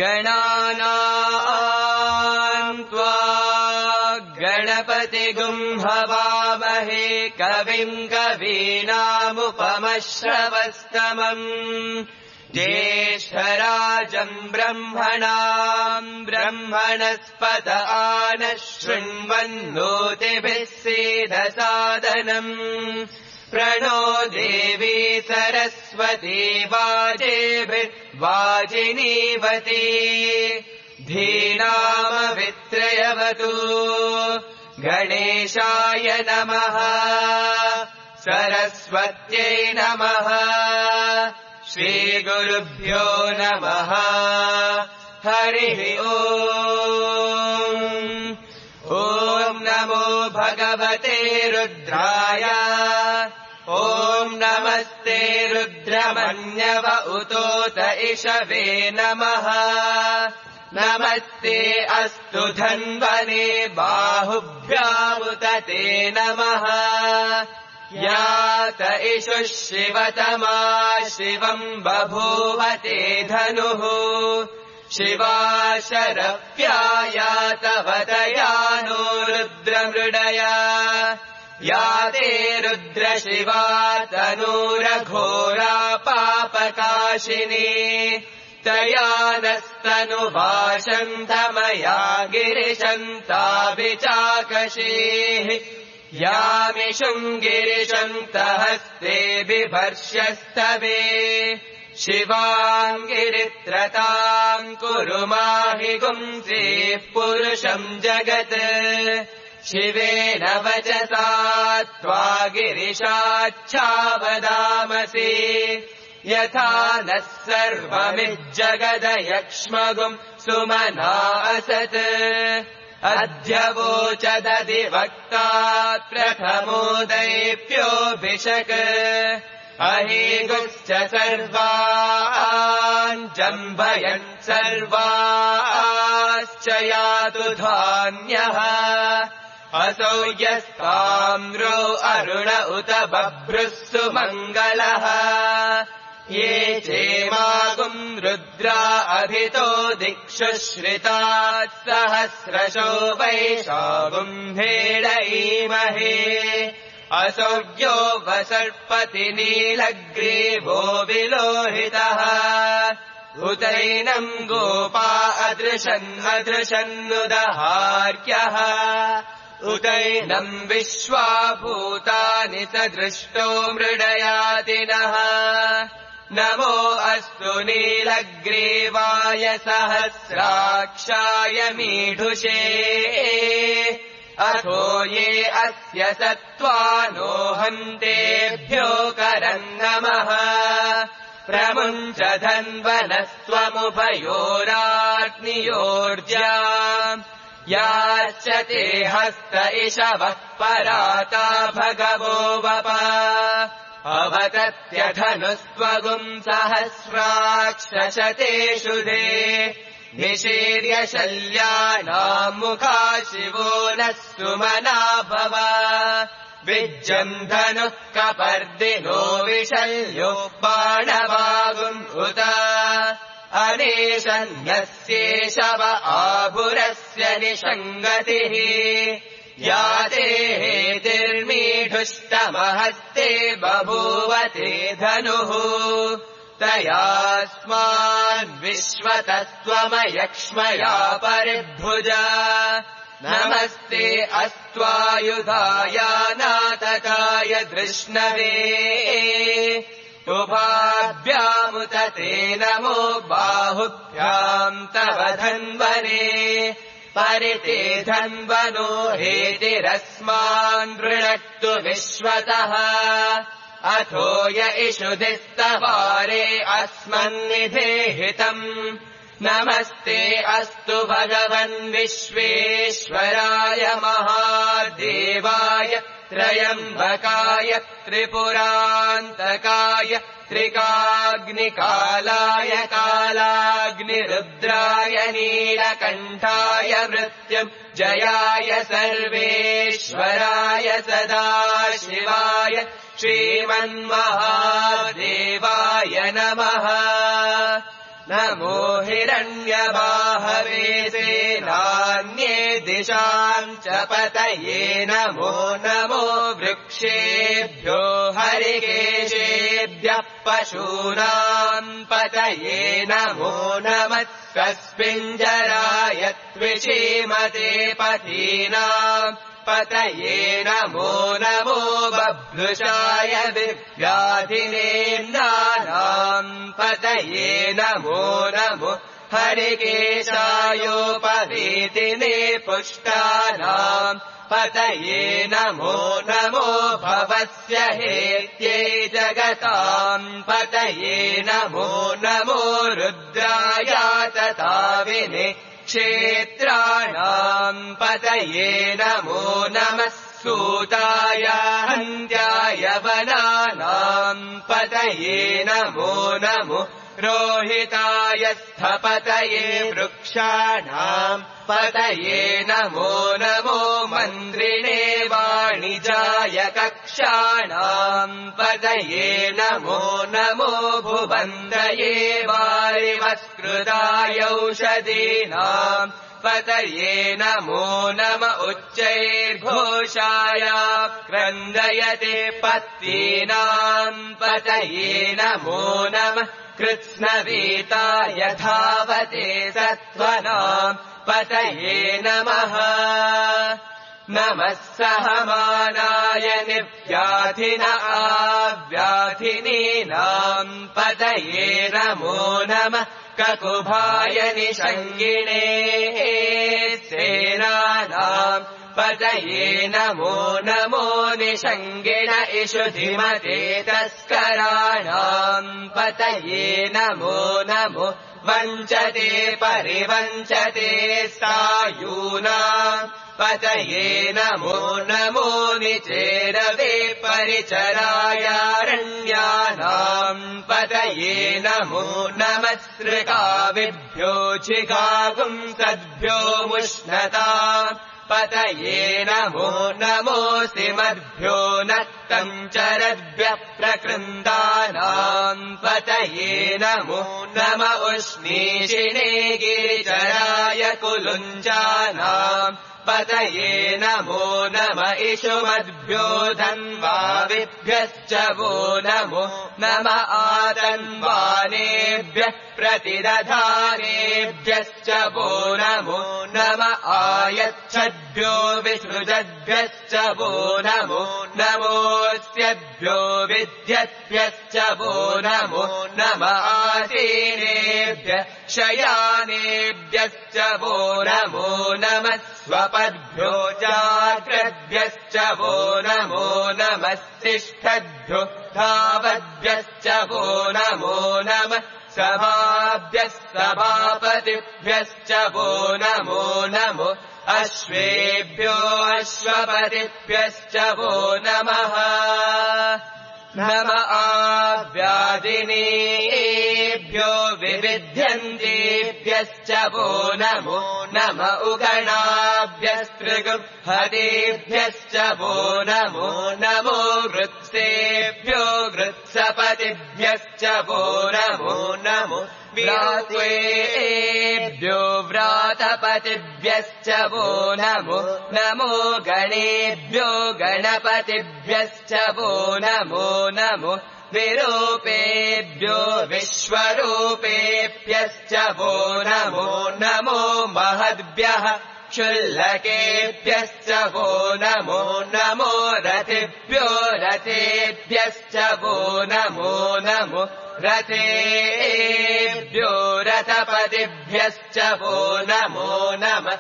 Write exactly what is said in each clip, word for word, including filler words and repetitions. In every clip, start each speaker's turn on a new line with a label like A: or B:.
A: गणानाम् त्वा गणपतिगुं हवामहे कविम् कवीनामुपमश्रवस्तमम् ज्येष्ठराजम् ब्रह्मणाम् ब्रह्मणस्पत आनः शृण्वन्नोतिभिः सीदसादनम् प्रणो देवी सरस्वती वाजेभिर्वाजिनीवती धीनामवित्रयवतु गणेशाय नमः सरस्वत्यै नमः श्रीगुरुभ्यो नमः हरिः ओम् ॐ नमो भगवते रुद्राय ॐ नमस्ते रुद्रमन्यव उतोत इषवे नमः नमस्ते अस्तु धन्वने बाहुभ्यामुत ते नमः यात इषुः शिवतमा शिवम् बभूवते धनुः शिवा शरव्यायातवतया नो रुद्रमृडया याते रुद्रशिवा तनूरघोरा पापकाशिनी तया नस्तनुभाषन्तमया गिरिशन्ताभिचाकशीः यामिषुम् गिरिशन्तहस्ते बिभर्ष्यस्तवे शिवाङ्गिरित्रताम् कुरु माहि गुंसीः पुरुषम् जगत् शिवेन वचसा त्वा गिरिशाच्छावदामसि यथा नः सर्वमिज्जगदयक्ष्मगुम् सुमना असत् अद्य वोचदधिवक्ता प्रथमोदैप्योऽभिषक् अहेगुश्च सर्वान् जम्भयन् सर्वाश्च यातु धान्यः असौ यस्ताम्रो अरुण उत बभ्रुः सुमङ्गलः ये चेमागुम् रुद्रा अभितो दिक्षु श्रिताः सहस्रशो वैशागुम् भेडयीमहे असौ यो वसर्पति नीलग्रीवो विलोहितः उतैनम् गोपा अदृशन्नदृशन्नुदहार्यः उतैनम् विश्वाभूतानि सदृष्टो मृडयातिनः नमो अस्तु नीलग्रीवाय सहस्राक्षाय मीढुषे अथो ये अस्य सत्त्वानो हन्तेभ्यो करम् नमः प्रमुञ्च धन्वनस्त्वमुभयोराग्नियोर्जा याश्च ते हस्त इषवः पराता भगवो वप अवतत्यधनुस्त्वगुम् सहस्राक्षशतेषु दे निशीर्य शल्यानाम् मुखा शिवो नः सुमना भव विज्जम् धनुः कपर्दिनो विशल्यो बाणवागुम् उत अनेशन्यस्येषव आभुरस्य निषङ्गतिः याते हेतिर्मीढुष्टमहस्ते बभूवते धनुः तयास्माद्विश्वतस्त्वमयक्ष्मया परिभुजा नमस्ते अस्त्वायुधाय नातकाय धृष्णवे उभाभ्यामुत ते नमो बाहुभ्याम् तव धन्वने परिते धन्वनो हेतिरस्मान् वृणक्तु विश्वतः अथो य इषुधिस्तवारे अस्मन्निधेहितम् नमस्ते अस्तु भगवन् विश्वेश्वराय महादेवाय त्रयम्बकाय त्रिपुरान्तकाय त्रिकाग्निकालाय कालाग्निरुद्राय नीलकण्ठाय मृत्युञ्जयाय सर्वेश्वराय सदाशिवाय श्रीमन्महादेवाय नमः नमो हिरण्यबाहवे सेनान्ये दिशाम् च पतये नमो नमो वृक्षेभ्यो हरिकेशेभ्यः पशूनाम् पतये नमो नमः कस्मिञ्जराय त्विषीमते पथीनाम् पतये नमो नमो बभ्रुषाय व्याधिनेन्नानाम् पतये नमो नमो हरिकेशायोपवीतिने पुष्टानाम् पतये नमो नमो भवस्य हेत्यै जगताम् पतये नमो नमो रुद्राय तथाविने क्षेत्राणाम् पतये नमो नमः सूताय हन्त्याय वनानाम् पतये नमो नमो रोहिताय स्थपतये वृक्षाणाम् पतये नमो नमो मन्त्रिणे वाणिजाय कक्षाणाम् पतये नमो नमो भुवन्द्रये वारिवस्कृताय औषधीनाम् पतये नमो नम उच्चैर्घोषाय क्रन्दयते पत्नीनाम् पतये नमो नमः कृत्स्नवीताय धावते सत्त्वनाम् पतये नमः नमः सहमानाय निव्याधिन आव्याधिनीनाम् पतये नमो नमः ककुभाय निषङ्गिणे सेनानाम् पतये नमो नमो निषङ्गिण इषुधिमते तस्कराणाम् पतये नमो नमो वञ्चते परिवञ्चते सायूनाम् पतये नमो नमो निचेरवे परिचरायारण्यानाम् पतये नमो नमः सृगाविभ्यो चिगागुंसद्भ्यो मुष्णताम् पतये नमो नमोऽसिमद्भ्यो नक्तम् चरद्भ्यः प्रकृन्दानाम् पतये नमो नम उष्णीषिणे गिरिचराय कुलुञ्जानाम् पतये नमो नम इषुमद्भ्यो धन्वाविभ्यश्च वो नमो नम आतन्वानेभ्यः प्रतिदधानेभ्यश्च वो नमो नम आयच्छद्भ्यो विसृजद्भ्यश्च वो नमो नमोऽस्यद्भ्यो विद्यद्भ्यश्च वो नमो नम आसीनेभ्यः शयानेभ्यश्च वो नमो नमः स्वपद्भ्यो जाग्रद्भ्यश्च वो नमो नमस्तिष्ठद्भ्यो धावद्भ्यश्च वो नमो नमः सभाभ्यः सभापतिभ्यश्च वो नमो नमो अश्वेभ्यो अश्वपतिभ्यश्च वो नमः नम आव्याधिनेभ्यो विविध्यन्तेभ्यश्च वो नमो नम उगणाभ्यस्त्रिगुहतेभ्यश्च वो नमो नमो वृत्सेभ्यो वृत्सपतिभ्यश्च वो नमो नमो व्रातेभ्यो व्रातपतिभ्यश्च वो नमो नमो गणेभ्यो गणपतिभ्यश्च वो नमो नमो विरूपेभ्यो विश्वरूपेभ्यश्च वो नमो नमो महद्भ्यः क्षुल्लकेभ्यश्च वो नमो नमो रथेभ्यो रथेभ्यश्च वो नमो नमो रथेभ्यो रथपतिभ्यश्च वो नमो नमः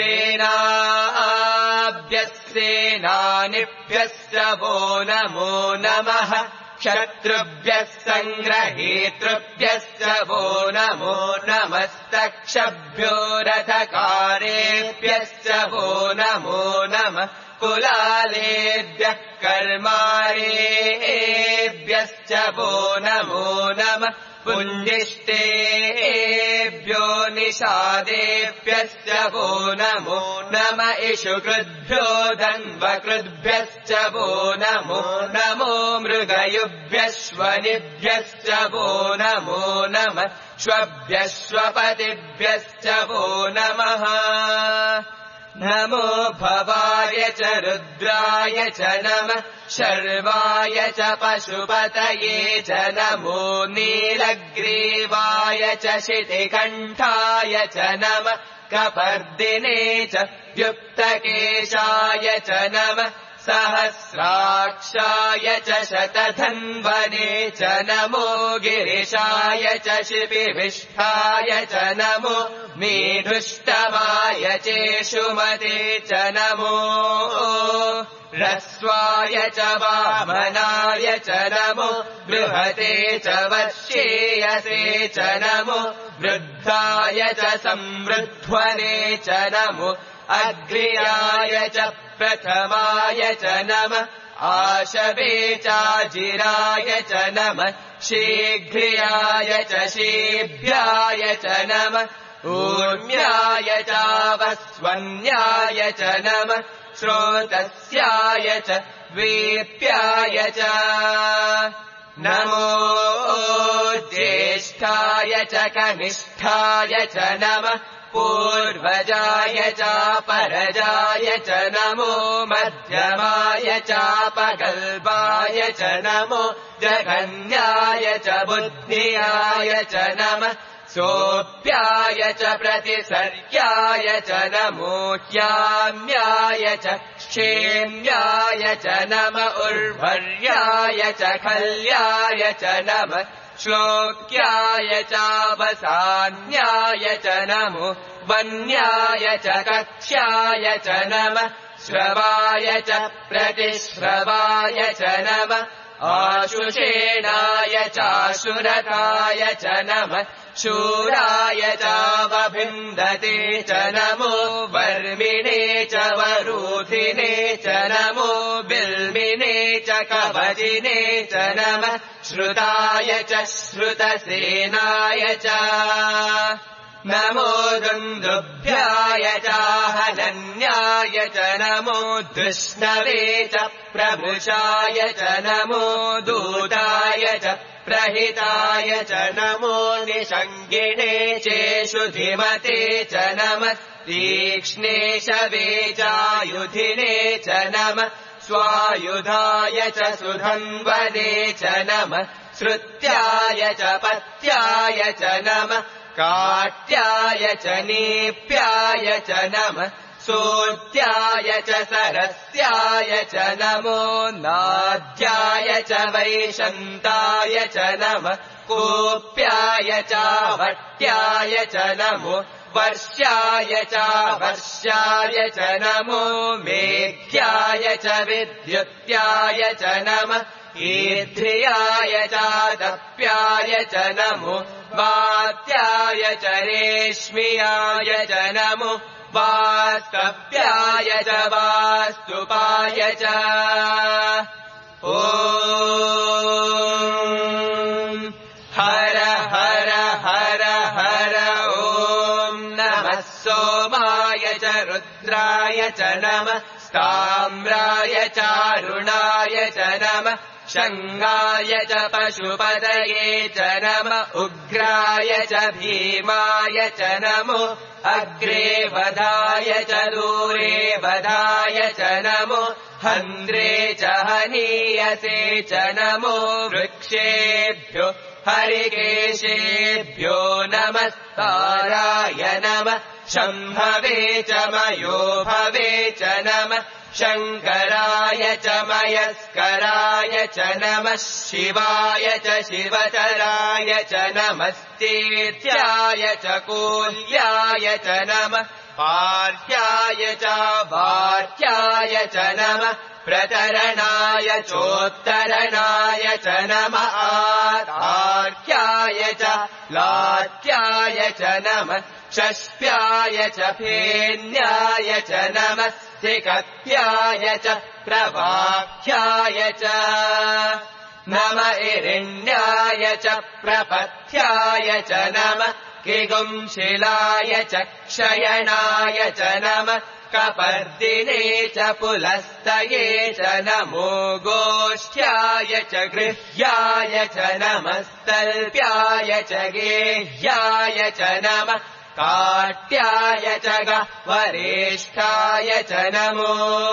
A: सेनाभ्यः सेनानिभ्यश्च वो नमो नमः शत्रुभ्यः सङ्ग्रहेतृभ्यश्च वो नमो नमस्तक्षभ्यो रथकारेभ्यश्च वो नमो नमः कुलालेभ्यः कर्मारेभ्यश्च वो नमो नमः पुञ्जिष्टेभ्यो निषादेभ्यश्च वो नमो नम इषु कृद्भ्यो धन्वकृद्भ्यश्च वो नमो नमो मृगयुभ्यश्वनिभ्यश्च वो नमो नमः श्वभ्यश्वपतिभ्यश्च वो नमः नमो भवाय च रुद्राय च नमः शर्वाय च पशुपतये च नमो नीलग्रीवाय च शितिकण्ठाय च नमः कपर्दिने च युक्तकेशाय च नमः सहस्राक्षाय च शतधन्वने च नमो गिरिशाय च शिपिविष्ठाय च नमो मीढुष्टमाय चेषुमते च नमो ह्रस्वाय च वामनाय च नमो बृहते च वश्येयसे च नमो वृद्धाय च संवृध्वने च नमो अग्र्याय च प्रथमाय च नमः आशवे चाजिराय च नमः शीघ्र्याय च शीभ्याय च नमः ऊर्म्याय चावस्वन्याय च नमः श्रोतस्याय च वीप्याय च नमो ज्येष्ठाय च कनिष्ठाय च नमः पूर्वजाय चापरजाय च नमो मध्यमाय चापगल्भाय च नमो जघन्याय च बुद्धियाय च नमः सोऽप्याय च प्रतिसर्याय च नमो ह्याम्याय च क्षेम्याय च नम उर्वर्याय च खल्याय च नमः श्लोक्याय चावसान्याय च नमो वन्याय च कक्ष्याय च नमः श्रवाय च प्रतिश्रवाय च नमः आशुषेणाय चाशुरकाय च नमः शूराय चावभिन्दते च नमो वर्मिणे च वरूधिने च नमो बिल्मिने च कवचिने च नमः श्रुताय च श्रुतसेनाय च नमो दुन्दुभ्याय चाहनन्याय च नमो धृष्णवे च प्रभृशाय च नमो दूताय च प्रहिताय च नमो निषङ्गिणे चेषु धिमते च नमः तीक्ष्णे शवे चायुधिने च नमः स्वायुधाय च सुधन्वने च नमः श्रुत्याय च पत्याय च नमः काट्याय च नीप्याय च नमः सोत्याय च सरस्याय च नमो नाद्याय च वैशन्ताय च नमः कोप्याय च वट्याय च नमो वर्ष्याय च वर्ष्याय च नमो मेघ्याय च विद्युत्याय च नमः ईध्र्याय च दप्याय च नमो वात्याय च रेश्म्याय च नमो वास्तव्याय च वास्तुपाय च ॐ हर हर हर हर ॐ नमः सोमाय च रुद्राय च नमः ताम्राय चारुणाय च नमः शङ्गाय च पशुपतये च नमः उग्राय च भीमाय च नमो अग्रे वधाय च दूरे वधाय च नमो हन्द्रे च हनीयसे च नमो वृक्षेभ्यो हरिकेशेभ्यो नमस्ताराय नमः शम्भवे च मयो भवे च नमः शङ्कराय च मयस्कराय च नमः शिवाय च शिवतराय च नमस्तेत्याय च कोल्याय च नमः पार्याय च वार्याय च नमः प्रतरणाय चोत्तरणाय च नमः आर्याय च लाट्याय च नमः षष्प्याय च फेन्याय च नमः स्थिकत्याय च प्रवाख्याय च नम इरिण्याय च प्रपथ्याय च नमः किगुंशिलाय च क्षयणाय च नमः कपर्दिने च पुलस्तये च नमो गोष्ठ्याय च गृह्याय च नमस्तल्प्याय च गेह्याय च नमः काट्याय च गह्वरेष्ठाय च नमो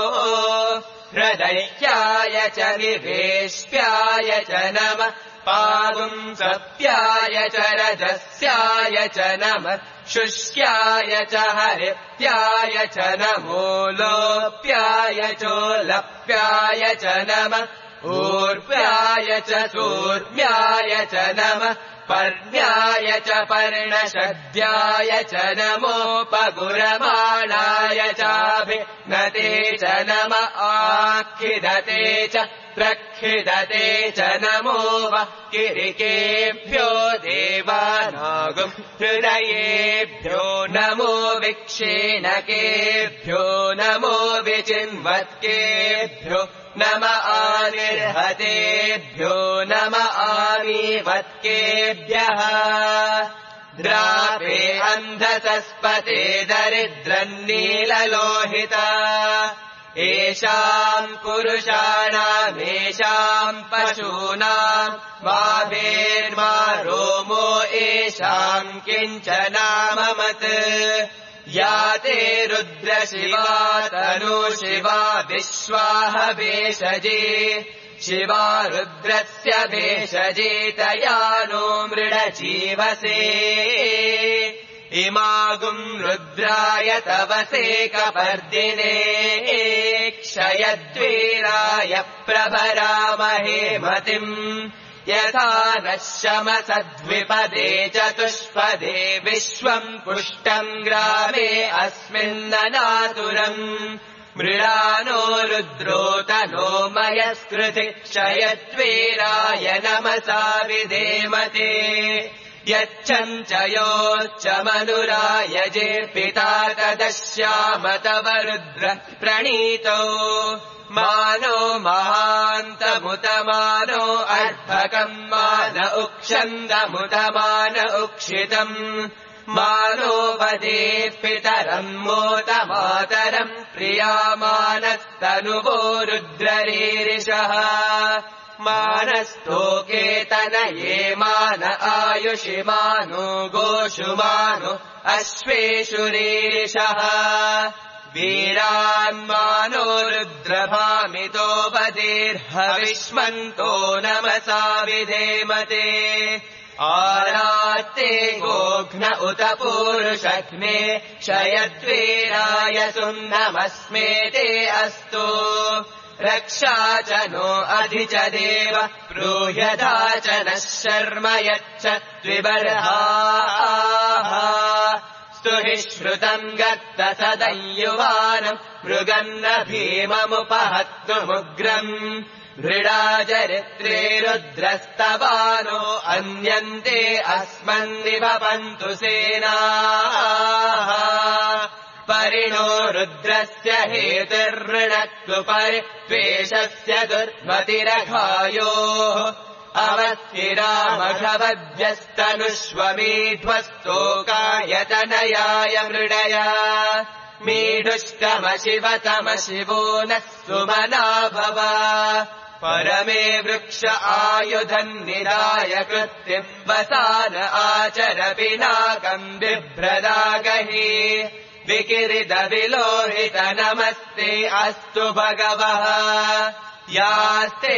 A: हृदय्याय च निवेश्याय च नमः पागुंसप्याय च रजस्याय च नमः शुष्याय च हरित्याय च नमो लोप्याय चोलप्याय च नमः ऊर्व्याय च सूर्व्याय च नमः पर्ण्याय च पर्णशद्याय च नमोपगुरमाणाय चाभिनते च नम आखिदते च प्रखिदते च नमो वः किरिकेभ्यो देवानागुं हृदयेभ्यो नमो विक्षेणकेभ्यो नमो विचिन्वत्केभ्यो नम आनिर्हतेभ्यो नम आनीवत्केभ्यः द्रापे अन्धसस्पते दरिद्रन्नीललोहिता येषाम् पुरुषाणामेषाम् पशूनाम् वाभेर्मा रोमो येषाम् किञ्चनाममत् या ते रुद्रशिवा तनु शिवा विश्वाह भेषजे शिवा रुद्रस्य भेषजे तया नो मृडजीवसे इमागुम् रुद्राय तवसे कपर्दिने क्षयद्वीराय प्रभरामहे मतिम् यथा नः शमसद्विपदे चतुष्पदे विश्वम् पुष्टम् ग्रामे अस्मिन्ननातुरम् मृडानो रुद्रोतनो मयस्कृति क्षयद्वीराय नमसा विधेमते यच्छञ्च योश्च मनुरायजे पिता तदश्याम तव रुद्र प्रणीतो मानो महान्तमुतमानो अर्भकम् मान उक्षन्दमुतमान उक्षितम् मानो वदेः पितरम् मोतमातरम् प्रियामानस्तनुवो रुद्ररीरिषः मानस्तोकेतनये मान आयुषि मानो गोषु मानो अश्वेषु रीरिषः वीरान्मानो रुद्रभामितो बधिर्हविष्मन्तो नमसा विधेमते आरात्ते गोघ्न उत पूरुषघ्ने क्षयद्वीराय सुन्नमस्मे ते अस्तु रक्षा च नो अधि च देव ब्रूह्यदा च नः शर्म यच्च द्विबर्हाः स्तुहि श्रुतम् गत्त सदयुवानम् मृगन्न भीममुपहत्तुमुग्रम् मृडाचरित्रे रुद्रस्तवानो अन्यन्ते अस्मन्निभवन्तु सेनाः परिणो रुद्रस्य हेतुर्ऋणत्वु परित्वेषस्य दुर्मतिरघायोः अवस्थिरामघवद्भ्यस्तनुष्वमीध्वस्तोकायतनयाय मृडया मीढुष्टमशिवतमशिवो नः सुमना भव परमे वृक्ष आयुधम् निराय कृत्तिम् वसान आचर पिनाकम् बिभ्रदागहि विकिरित विलोहित नमस्ते अस्तु भगवः यास्ते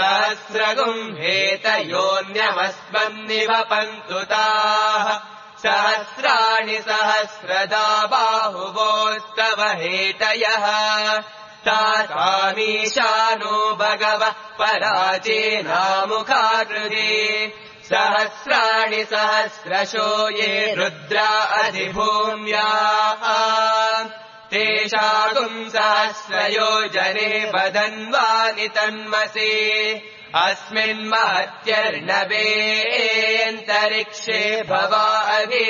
A: सहस्रगुम्भेतयोऽन्यमस्मन्निवपन्तु ताः सहस्राणि सहस्रदा बाहुवोस्तव हेतयः तासामीशानो भगवः पराचेनामुखाकृते सहस्राणि सहस्रशो ये रुद्रा अधिभूम्याः तेषागुम् सहस्रयोजने वदन्वानि तन्मसे अस्मिन्महत्यर्णवेऽन्तरिक्षे भवाभि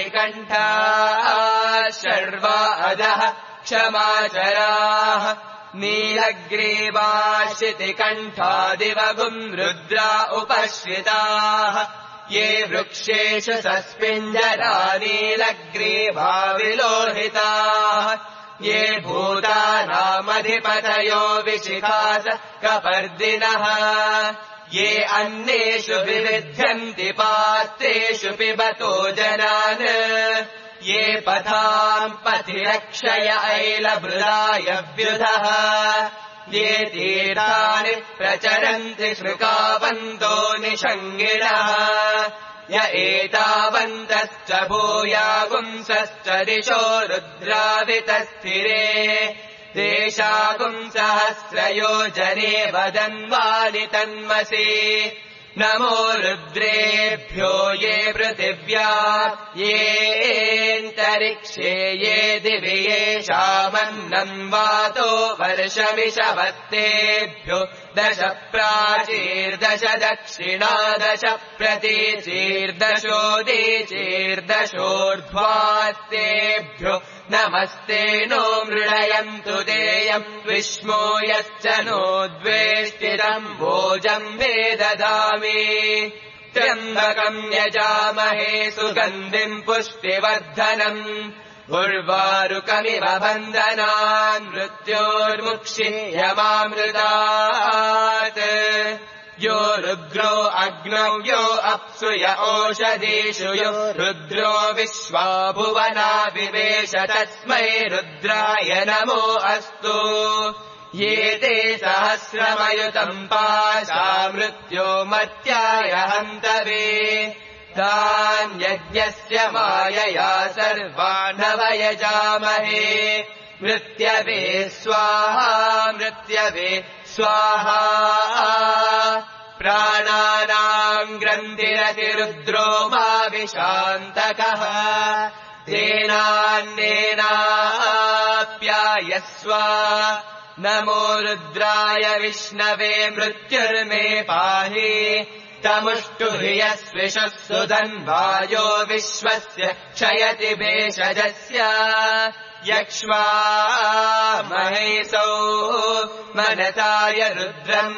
A: नीलग्रीवाशितिकण्ठाः शर्वा अधः क्षमाचराः नीलग्रीवाशितिकण्ठादिवगुम् रुद्रा उपश्रिताः ये वृक्षेषु सस्मिञ्जरा नीलग्रीवा विलोहिताः ये भूतानामधिपतयो विशिखास कपर्दिनः ये अन्येषु विविध्यन्ति पात्रेषु पिबतो जनान् ये पथाम् पथिरक्षय ऐलभृदाय व्युधः ये तीर्थानि प्रचरन्ति शृकावन्तो निषङ्गिणः य एतावन्तश्च भूयागुंसश्च दिशो रुद्रावितस्थिरे देशागुंसहस्रयोजने वदन्वानि तन्मसि नमो रुद्रेभ्यो ये पृथिव्या येऽन्तरिक्षे ये दिवि येषामन्नम् वातो वर्षमिषवत्तेभ्यो दश प्राचीर्दश दक्षिणा दश प्रतीचीर्दशोदीचीर्दशोर्ध्वास्तेभ्यो नमस्ते नो मृडयन्तु देयम् विष्मो यश्च नो द्वेष्टितम् भोजम् मे ददामि त्र्यम्बकम् यजामहे सुगन्धिम् पुष्टिवर्धनम् उर्वारुकमिव बन्धनान् मृत्योर्मुक्षीयमामृतात् यो रुद्रो अग्नौ यो अप्सु य ओषधीषु यो रुद्रो विश्वा भुवना विवेश तस्मै रुद्राय नमो अस्तु ये ते सहस्रमयुतम् पाशा मृत्यो मर्त्याय हन्तवे तान् यज्ञस्य मायया सर्वानवयजामहे मृत्यवे स्वाहा मृत्यवे स्वाहा प्राणानाम् ग्रन्थिरतिरुद्रो मा विशान्तकः तेनान्नेनाप्यायस्व नमो रुद्राय विष्णवे मृत्युर्मे पाहि तमुष्टुह्रियस्विषः सुधन्वायो विश्वस्य क्षयति भेषजस्य यक्ष्वा महेशौ मनसाय रुद्रम्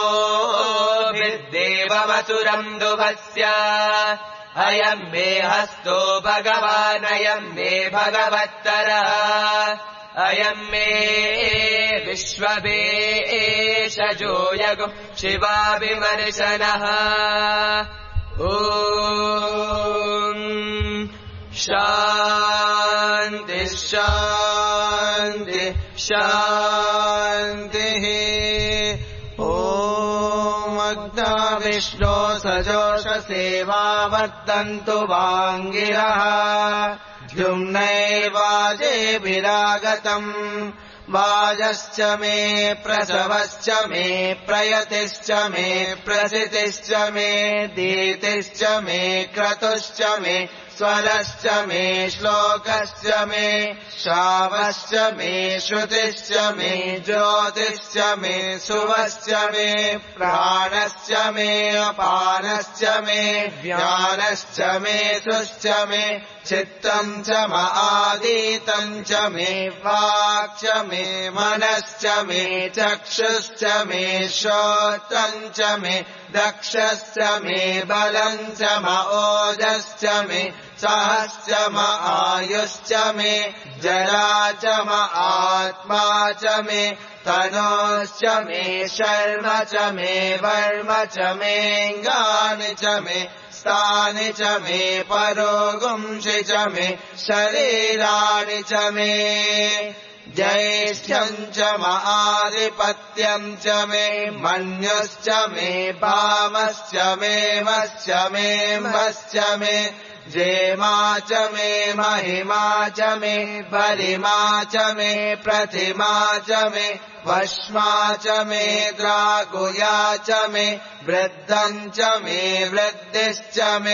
A: नमोभिर्देवमसुरम् दुभस्य अयम् मे हस्तो भगवानयम् मे भगवत्तरः अयम् मे विश्ववेशजो यगुः शिवाभिमर्शनः ॐ शान्ति शान्ति शान्तिः ॐ अग्ना विष्णो सजोषसेवावर्तन्तु वाङ्गिरः द्युम्नैर्वाजेभिरागतम् वाजश्च मे प्रसवश्च मे प्रयतिश्च मे प्रसितिश्च मे दीतिश्च मे क्रतुश्च मे स्वरश्च मे श्लोकश्च मे श्रावश्च मे श्रुतिश्च मे ज्योतिश्च मे सुवश्च मे प्राणश्च मे अपानश्च मे व्यानश्च मे सुश्च मे चित्तम् च म आदीतम् च मे वाक् च मे मनश्च मे चक्षुश्च मे श्रोत्रम् च मे दक्षश्च मे बलम् च म ओजश्च मे सहश्च म आयुश्च मे जरा च म आत्मा च मे तनोश्च मे शर्म च मे वर्म च मेऽङ्गानि च मे स्थानि च मे परोगुंसि च मे शरीराणि च मे ज्येष्ठ्यम् च म आधिपत्यम् च मे मन्युश्च मे भामश्च मे वश्च मे वश्च मे जेमा च मे महिमा च मे परिमा च मे प्रतिमा च मे वश्मा च मे द्रागुया च मे वृद्धम् च मे वृद्धिश्च मे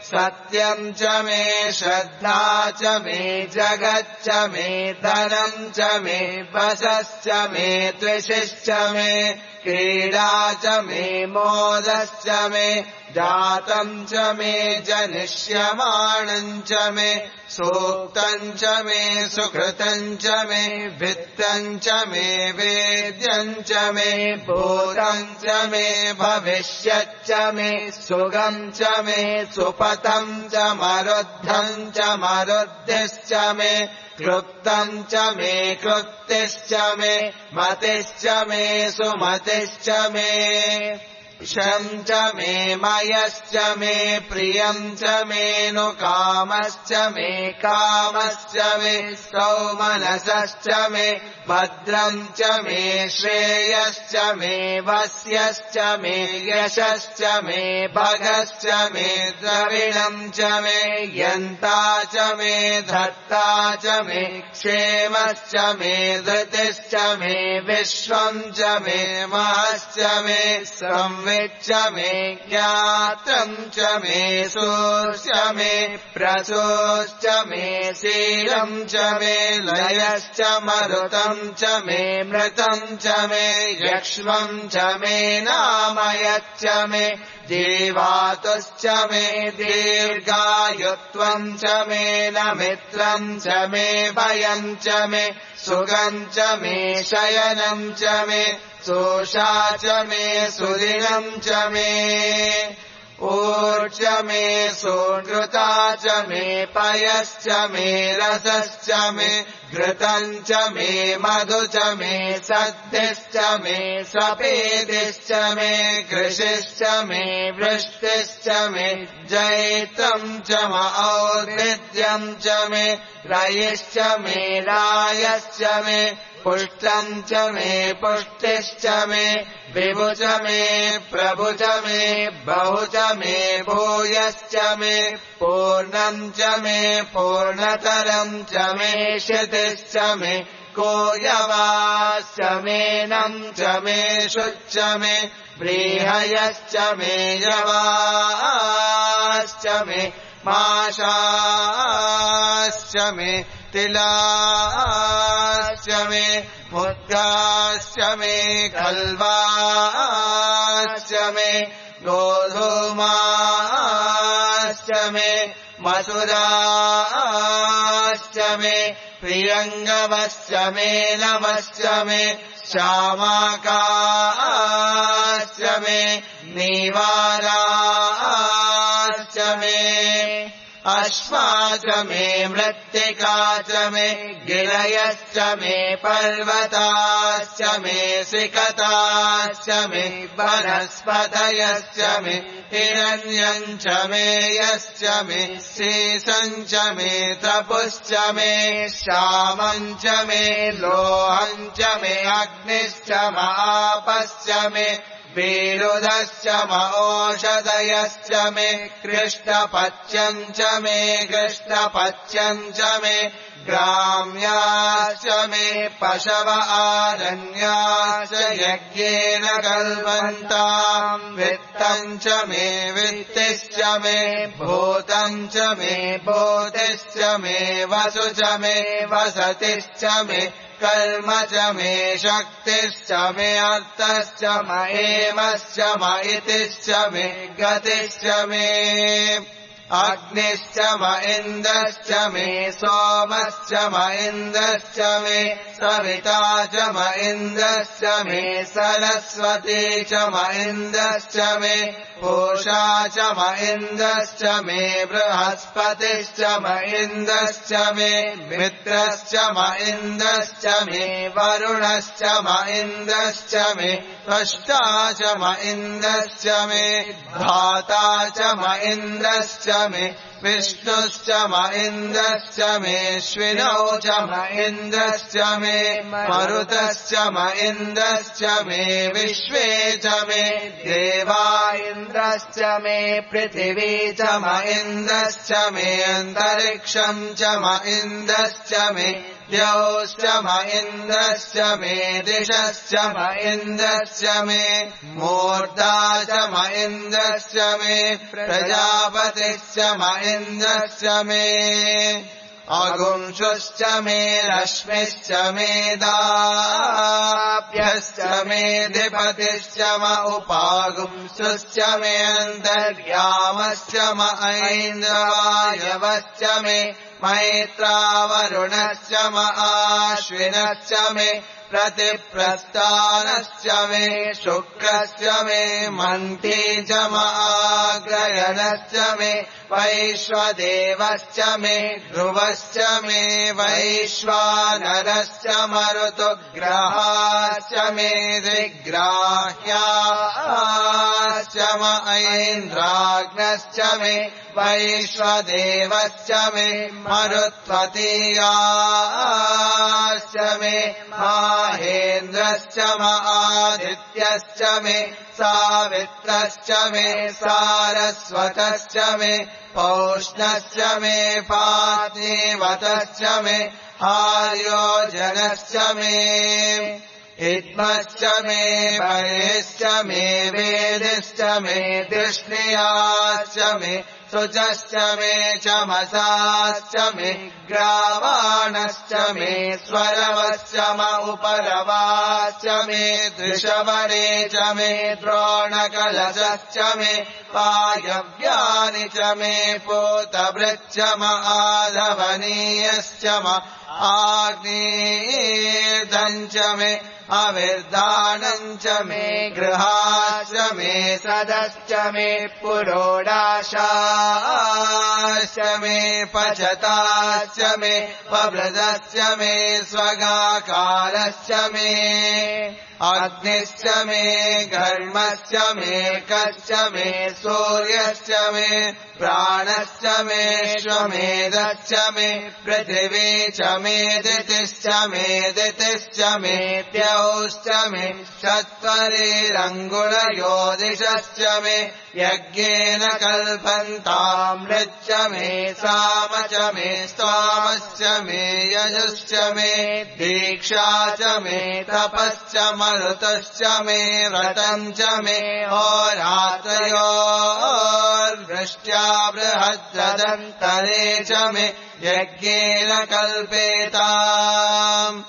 A: सत्यम् च मे श्रद्धा च मे जगच्च मे धनम् च मे वसश्च मे त्विषिश्च मे क्रीडा च मे मोदश्च मे जातम् च मे जनिष्यमाणम् च मे सूक्तम् च मे सुकृतम् च मे वित्तम् च मे वेद्यम् च मे भूतम् च मे भविष्यच्च मे सुगम् च मे सुपथम् च मरुद्धम् च मरुद्धिश्च मे क्लुप्तम् च मे क्लुप्तिश्च मे मतिश्च मे सुमतिश्च मे शम् च मे मयश्च मे प्रियम् च मे नु कामश्च मे कामश्च मे सौमनसश्च मे भद्रम् च मे श्रेयश्च मे वस्यश्च मे यशश्च मे भगश्च मे द्रविणम् च मे यन्ता च मे धर्ता च मे क्षेमश्च मे धृतिश्च मे विश्वम् च मे महश्च मे संविच्च मे ज्ञात्रम् च मे सोश्च मे प्रसोश्च मे शीलम् च मे लयश्च मरुतम् च मे मृतम् च मे यक्ष्मम् च मे नामयच्च मे जीवातुश्च मे दीर्घायुत्वम् च मे नमित्रम् च मे भयम् च मे सुगम् च मे शयनम् च मे सोषा च मे सुदिनम् च मे ऊर्ज मे सोनृता च मे पयश्च मे रसश्च मे घृतम् च मे मधु च मे सद्धिश्च मे सपेदिश्च मे कृषिश्च मे वृष्टिश्च मे जैत्रम् च म और्भिद्यम् च मे रयिश्च मे रायश्च मे पुष्टम् च मे पुष्टिश्च मे विभु च मे प्रभु च मे बहु च मे भूयश्च मे पूर्णम् च मे पूर्णतरम् च मे क्षितिश्च मे कोयवाश्च मे नम् च मे शुच्च मे व्रीहयश्च मे यवाश्च मे माशाश्च मे तिलाश्च मे मुद्गाश्च मे खल्वाश्च मे गोधूमाश्च मे मसुराश्च मे प्रियङ्गवश्च मे नवश्च मे श्यामाकाश्च मे नीवाराश्च मे अश्वा च मे मृत्तिका च मे गिरयश्च मे पर्वताश्च मे सिकताश्च मे वनस्पतयश्च मे हिरण्यम् च मे यश्च मे शेषम् च मे तपुश्च मे श्यामम् च मे लोहम् च मे अग्निश्च आपश्च मे विरुधश्च ओषधयश्च मे कृष्णपच्यम् च मे कृष्णपच्यम् च मे ग्राम्याश्च मे पशव आरण्याश्च यज्ञेन कल्पन्ताम् वित्तम् च मे वित्तिश्च मे भूतम् च मे भूतिश्च मे वसु च मे वसतिश्च मे कर्म च मे शक्तिश्च मे अर्थश्च महेमश्च महितिश्च मे गतिश्च मे अग्निश्च म इन्द्रश्च मे सोमश्च म इन्द्रश्च मे सविता च म इन्द्रश्च मे सरस्वती च म इन्द्रश्च मे पूषा च म इन्द्रश्च मे बृहस्पतिश्च म इन्द्रश्च मे मित्रश्च म इन्द्रश्च मे वरुणश्च म इन्द्रश्च मे त्वष्टा च म इन्द्रश्च मे धाता च म इन्द्रश्च मे विष्णुश्च म इन्द्रश्च मे श्विनौ च म इन्द्रश्च मे मरुतश्च म इन्द्रश्च मे विश्वे च मे देवा इन्द्रश्च मे पृथिवी च म इन्द्रश्च मे अन्तरिक्षम् च म इन्द्रश्च मे द्यौश्च म इन्द्रश्च मे दिशश्च म इन्द्रश्च मे मूर्धा च म इन्द्रश्च मे प्रजापतिश्च म इन्द्रश्च मे अगुंशुश्च मे रश्मिश्च मे दाभ्यश्च मे धिपतिश्च म उपागुंशुश्च मे अन्तर्यामश्च म ऐन्द्रवायवश्च मे मैत्रावरुणश्च म आश्विनश्च मे प्रतिप्रस्थानश्च मे शुक्रश्च मे मन्ती च म आग्रयणश्च मे वैश्वदेवश्च मे ध्रुवश्च मे वैश्वानरश्च मरुतुग्रहाश्च मे दिग्राह्याश्च म ऐन्द्राग्नश्च मे वैश्वदेवश्च मे मरुत्वतीयाश्च मे माहेन्द्रश्च म आदित्यश्च मे सावित्रश्च मे सारस्वतश्च मे पौष्णश्च मे पार्थिवतश्च मे हार्योजनश्च मे इद्मश्च मे बलिश्च मे वेदिश्च मे दृष्णियाश्च मे शुचश्च मे चमसाश्च मे ग्रावाणश्च मे स्वरवश्च म उपरवाश्च मे दृशवरे च मे द्रोणकलशश्च मे पायव्यानि च मे पूतभृच्च म आधवनीयश्च म आग्नेयम् च मे अविर्धानम् च मे गृहाश्च मे सदश्च मे पुरोडाशाश्च मे पचताश्च मे पवृदश्च मे स्वगाकारश्च मे अग्निश्च मे घर्मश्च मे कश्च मे सूर्यश्च मे प्राणश्च मे श्वमेधश्च मे पृथिवी च मे दितिश्च मे दितिश्च मे द्यौश्च मे चत्वरिरङ्गुलयोदिशश्च मे यज्ञेन कल्पन्तामृच्च मे साम च मे स्वामश्च मे यजुश्च मे दीक्षा च मे तपश्च मरुतश्च मे व्रतम् च मे होरात्रयोर्वृष्ट्या बृहद्रदन्तरे च मे यज्ञेन कल्पेताम्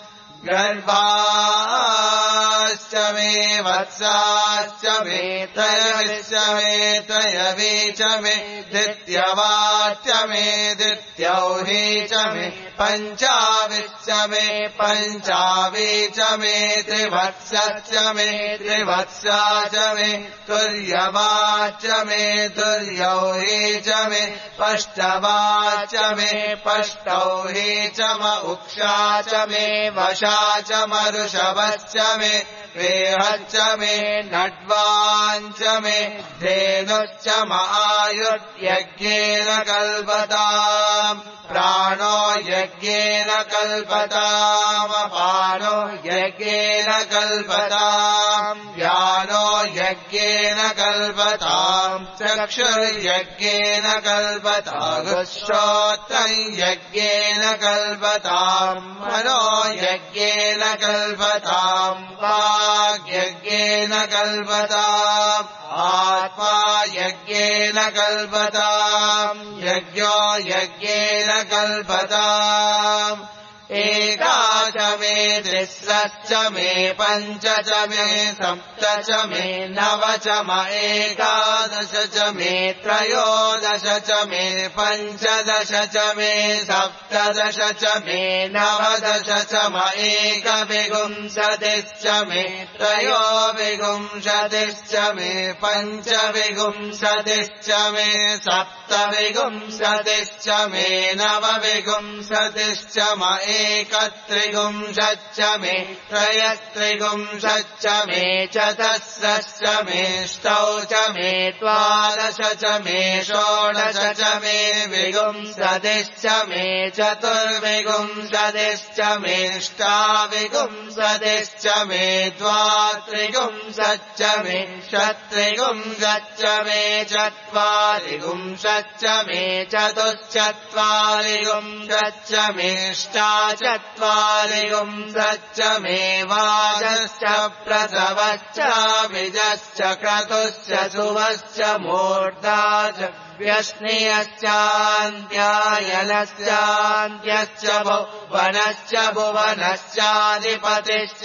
A: गर्भाश्च मे वत्साश्च मे त्रयविश्च मे त्रयवी च मे द्वितीयवाच्च मे द्वितीयौही च मे पञ्चाविश्च मे पञ्चावी च मे त्रिवत्सश्च मे त्रिवत्सा च मे तुर्यवाच्च मे तुर्यौही च मे पष्टवाच्च मे पष्टौही च म उक्षा च मे वशा च मरुषभश्च मे वेहश्च मे नड्वाञ्च मे धेनुश्च म आयुर्यज्ञेन कल्पताम् प्राणो यज्ञेन कल्पताम् अपानो यज्ञेन कल्पताम् व्यानो यज्ञेन कल्पताम् चक्षुर्यज्ञेन कल्पताम् श्रोत्रम् यज्ञेन कल्पताम् मनो यज्ञेन कल्पताम् वाग्यज्ञेन कल्पताम् आत्मा यज्ञेन कल्पताम् यज्ञो यज्ञेन कल्पताम् एकाच मे त्रिस्रश्च मे पञ्च च मे सप्त च मे नव च म एकादश च मे त्रयोदश च मे पञ्चदश च मे सप्तदश च मे नवदश च म एकविंशतिश्च मे त्रयोविंशतिश्च मे पञ्चविंशतिश्च मे सप्तविंशतिश्च मे नवविंशतिश्च म एकत्रिंशच्च मे त्रयस्त्रिंशच्च मे चतस्रश्च मे ष्टौ च मे द्वादश च मे षोडश च मे विंशतिश्च मे चतुर्विंशतिश्च मे ष्टाविंशतिश्च मे द्वात्रिंशच्च मे षट्त्रिंशच्च मे चत्वारिंशच्च मे चतुश्चत्वारिंशच्च मे ष्टा चत्वारिपुंसश्च मेवाजश्च प्रसवश्च विजश्च क्रतुश्च शुभश्च मूर्धा च व्यश्नियश्चान्त्यायनश्चान्त्यश्च भुवनश्च भुवनश्चाधिपतिश्च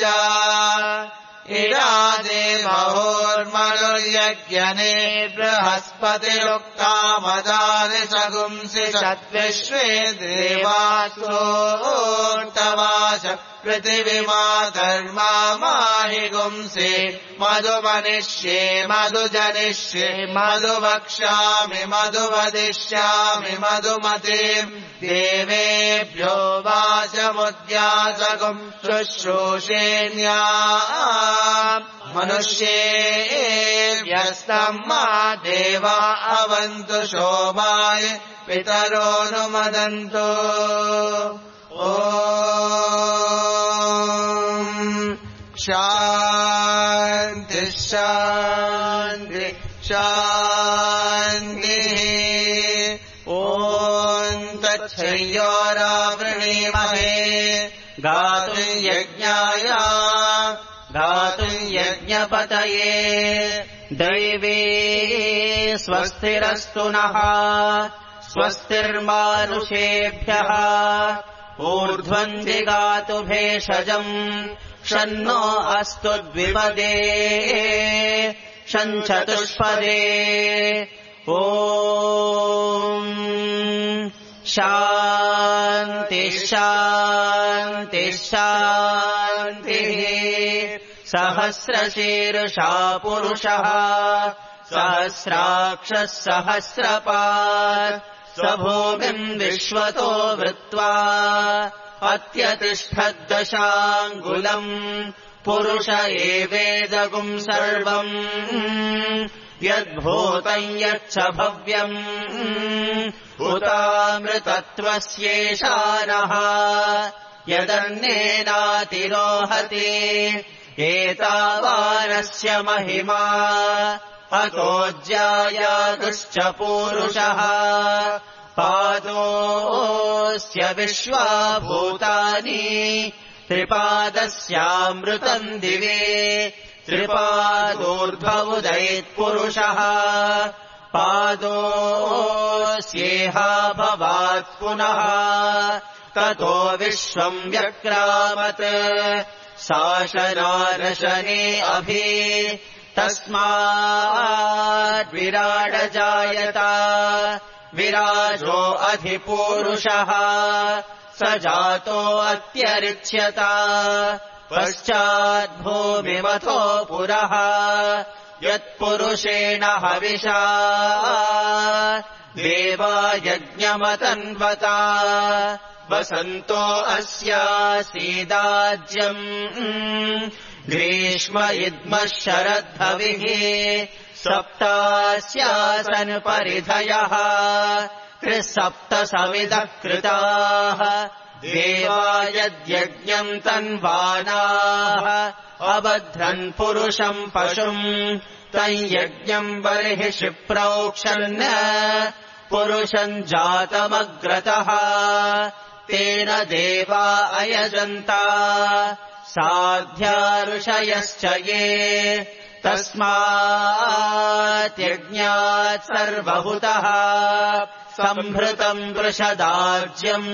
A: इरादेवहोर्मनुर्यज्ञने बृहस्पतिरुक्तामदानि सगुंसि सद्विश्वे देवासोर्तवाच पृथिवीमातर्मा माहि गुंसि मधुमनिष्ये मधुजनिष्ये मधुवक्ष्यामि मधुवदिष्यामि मधुमतीम् देवेभ्यो वाचमुद्यासगुम् शुश्रूषेण्या मनुष्येभ्यस्तम् मा देवा अवन्तु शोभाय पितरोऽनुमदन्तु ॐ शान्ति शान्ति शान्तिः ॐ तच्छयोरावृणीमहे गातुम् यज्ञाय गातुम् यज्ञपतये दैवे स्वस्तिरस्तु नः स्वस्तिर्मानुषेभ्यः ऊर्ध्वम् दिगातु भेषजम् शन्नो अस्तु द्विपदे शञ्चतुष्पदे ॐ शान्ति शान्ति शान्तिः सहस्रशीर्षा पुरुषः सहस्राक्षः सहस्रपात् स भूमिम् विश्वतो वृत्वा अत्यतिष्ठद्दशाङ्गुलम् पुरुष एवेदगुम् सर्वम् यद्भूतम् यच्च भव्यम् उतामृतत्वस्येषानः यदन्नेनातिरोहति एतावानस्य महिमा अतोऽज्यायातुश्च पूरुषः पादोऽस्य विश्वाभूतानि त्रिपादस्यामृतम् दिवे त्रिपादोर्ध्वमुदयत्पुरुषः पादोऽस्येहा भवात् पुनः ततो विश्वम् व्यक्रामत् शासनारशने अभि तस्माद्विराडजायत विराजो अधिपूरुषः स जातो अत्यरिच्यत पश्चाद्भूमिमथो पुरः यत्पुरुषेण हविषा देवा यज्ञमतन्वता वसन्तो अस्यासीदाज्यम् ग्रीष्म इद्मः शरद्धविः सप्तास्यासन् परिधयः त्रिसप्त समिदः कृताः देवा यद्यज्ञम् तन्वानाः अबध्रन् पुरुषम् पशुम् तम् यज्ञम् बर्हिषि प्रोक्षन् पुरुषम् जातमग्रतः तेन देवा अयजन्ता साध्या ऋषयश्च ये तस्मात्यज्ञात् सर्वभूतः सम्भृतम् वृषदाज्यम्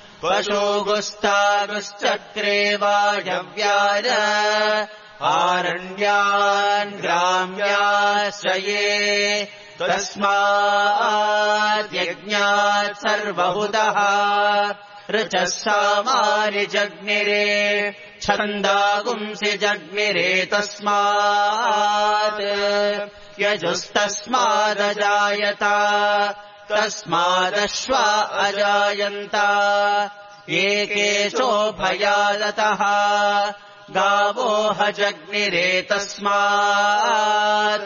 A: पशुगुस्तागुश्चक्रे वायव्यार आरण्यान् ग्राम्याश्रये तस्माद्यज्ञात् सर्वभूतः ऋचः सामानि जग्निरे छन्दागुंसि जग्निरे तस्मात् यजुस्तस्मादजायत तस्मादश्वा अजायन्त एके चोभयादतः गावोह जग्निरे तस्मात्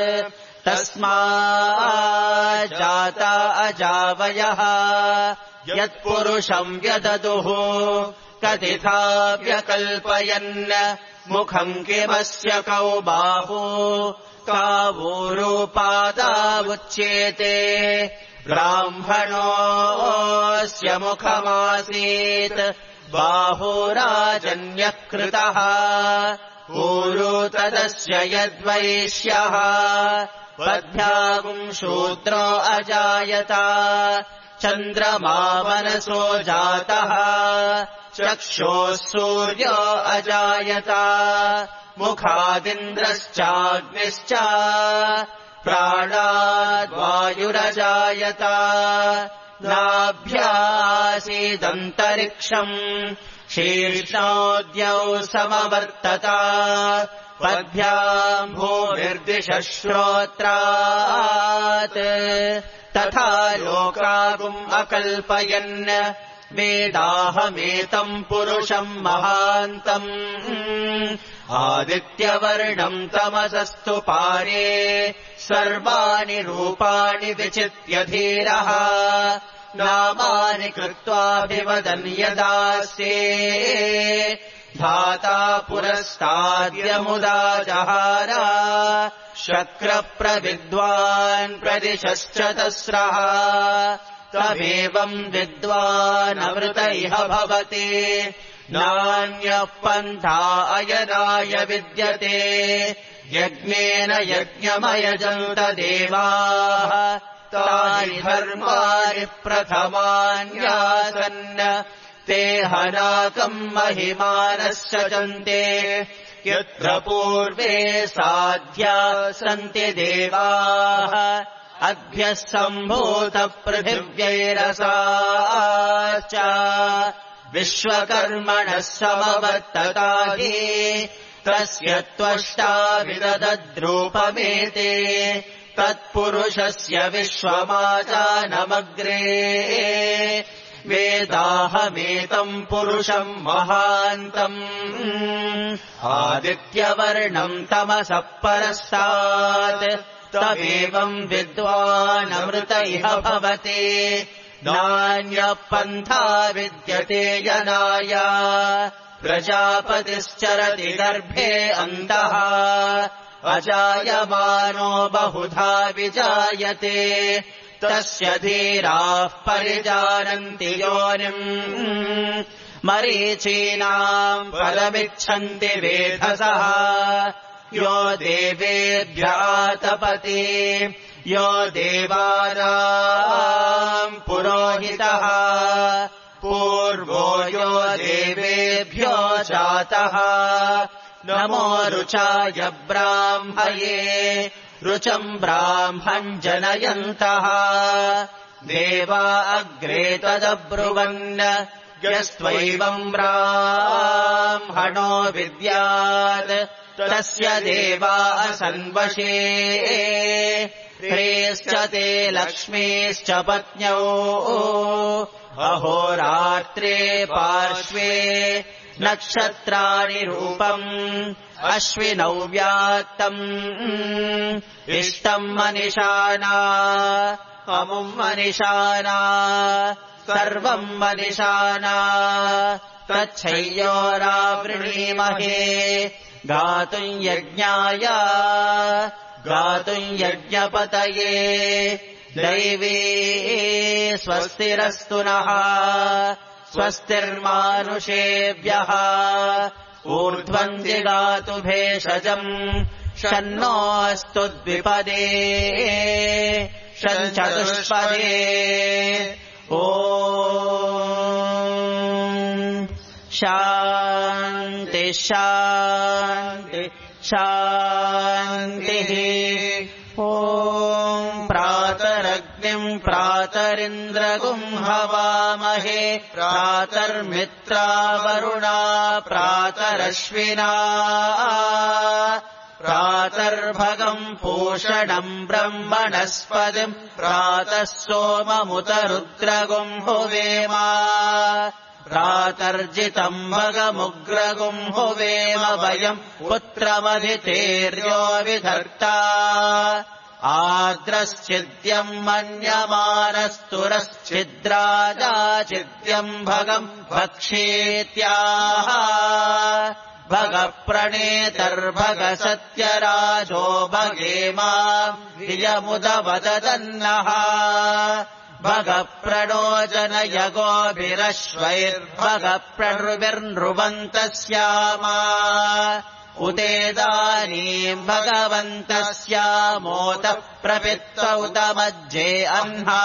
A: तस्माज्जाता अजावयः यत्पुरुषम् व्यददुः कथिथा व्यकल्पयन् मुखम् किमस्य कौ बाहु कावूरूपादावुच्येते ब्राह्मणोऽस्य मुखमासीत्
B: बाहुराजन्यः कृतः ऊरू तदस्य यद्वैश्यः पद्भ्यागुम् शूद्रो अजायत चन्द्रमा मनसो जातः चक्षोः सूर्यो अजायत मुखादिन्द्रश्चाग्निश्च प्राणाद्वायुरजायत नाभ्यासीदन्तरिक्षम् शीर्षोऽद्यौ समवर्तत पद्भ्याम् भूमिर्दिशः श्रोत्रात् तथा लोकागुम् अकल्पयन् वेदाहमेतम् पुरुषम् महान्तम् आदित्यवर्णम् तमसस्तु पारे सर्वाणि रूपाणि विचित्य धीरः नामानि कृत्वाभिवदन् यदास्ये धाता पुरस्ताद्यमुदा जहार शक्रप्रविद्वान् प्रदिशश्चतस्रः तमेवम् विद्वानमृत इह भवति नान्यः पन्था अयनाय विद्यते यज्ञेन यज्ञमयजन्त देवाः तानि धर्माणि प्रथमान्यासन् ते हनाकम् महिमानः सजन्ते यत्र पूर्वे साध्या सन्ति देवाः अभ्यः सम्भूतपृथिव्यैरसाश्च विश्वकर्मणः समवर्तताहि तस्य त्वष्टा विदधद्रूपमेते तत्पुरुषस्य विश्वमाजानमग्रे वेदाहमेतम् पुरुषम् महान्तम् आदित्यवर्णम् तमसः परस्तात् तमेवम् विद्वानमृत इह भवति नान्यः पन्था विद्यते जनाय प्रजापतिश्चरति गर्भे अन्तः अजायमानो बहुधा विजायते तस्य धीराः परिजानन्ति योनिम् मरीचीनाम् फलमिच्छन्ति वेधसः यो देवेभ्यः तपति यो देवानाम् पुरोहितः पूर्वो यो देवेभ्यो जातः नमो रुचाय ब्राह्मये रुचम् ब्राह्मम् जनयन्तः देवा अग्रे तदब्रुवन् यस्त्वैवम् ब्राह्मणो विद्यात् तस्य देवा असन्वशे ह्रीश्च ते लक्ष्मीश्च पत्न्यौ अहोरात्रे पार्श्वे नक्षत्राणि रूपम् अश्विनौ व्यात्तम् इष्टम् मनिषाना अमुम् मनिषाना सर्वम् मनिषाना तच्छय्योरावृणीमहे गातुम् यज्ञाय गातुम् यज्ञपतये दैवी स्वस्तिरस्तु नः स्वस्तिर्मानुषेभ्यः ऊर्ध्वम् जिगातु भेषजम् शन्नोऽस्तु द्विपदे शञ्चतुष्पदे ॐ शान्ति शान्ति शान्तिः ॐ प्रातरग्निम् प्रातरिन्द्रगुम् हवामहे प्रातर्मित्रा वरुणा प्रातरश्विना प्रातर्भगम् पूषणम् ब्रह्मणस्पतिम् प्रातः सोममुत रुद्रगुम् हुवेम प्रातर्जितम् भगमुग्रगुम् हुवेम वयम् पुत्रमधितेर्यो विधर्ता आद्रश्चिद्यम् मन्यमानस्तुरश्चिद्राजाचिद्यम् भगम् भक्षेत्याह भगप्रणेतर्भगसत्यराजो भगेमा धियमुदवदन्नः भगप्रणोजनय गोभिरश्वैर्भगप्रणृभिर्नृवन्तस्यामा उतेदानीम् भगवन्तस्यामोतः प्रपित्त उत मज्जे अह्ना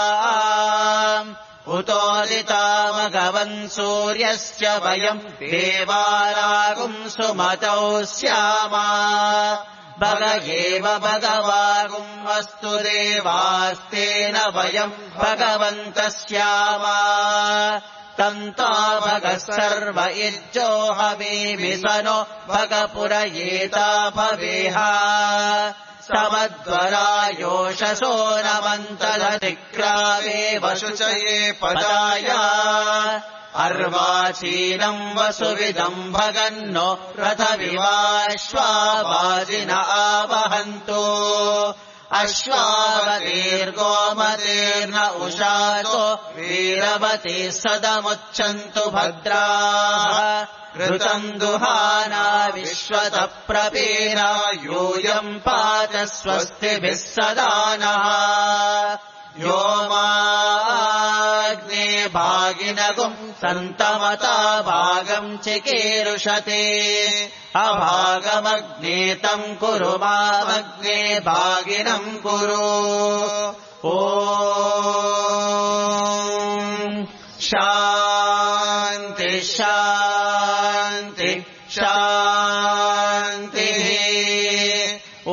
B: उतोदिता भगवन् सूर्यस्य वयम् देवानागुम् सुमतौ स्यामा भग एव भगवागुम् वस्तु देवास्तेन वयम् भगवन्तस्यामा तन्ता भगः सर्व इज्जो हवीमि स नो भगपुरयेता भवेह समद्वरायोषसो नमन्तदतिक्रावे वशुचये पदाय अर्वाचीनम् वसुविदम् भगन्नो रथविवाश्वावाजिन आवहन्तु अश्वावतीर्गोमतीर्न उषासो वीरवती सदमुच्छन्तु भद्राः ऋतम् दुहाना विश्वतः प्रपीना यूयम् पात स्वस्तिभिः सदा नः यो माग्ने भागिनगुम् सन्तमता भागम् चिकीर्षते अभागमग्ने तम् कुरु मामग्ने भागिनम् कुरु ॐ शान्ति शान्ति शान्तिः ॐ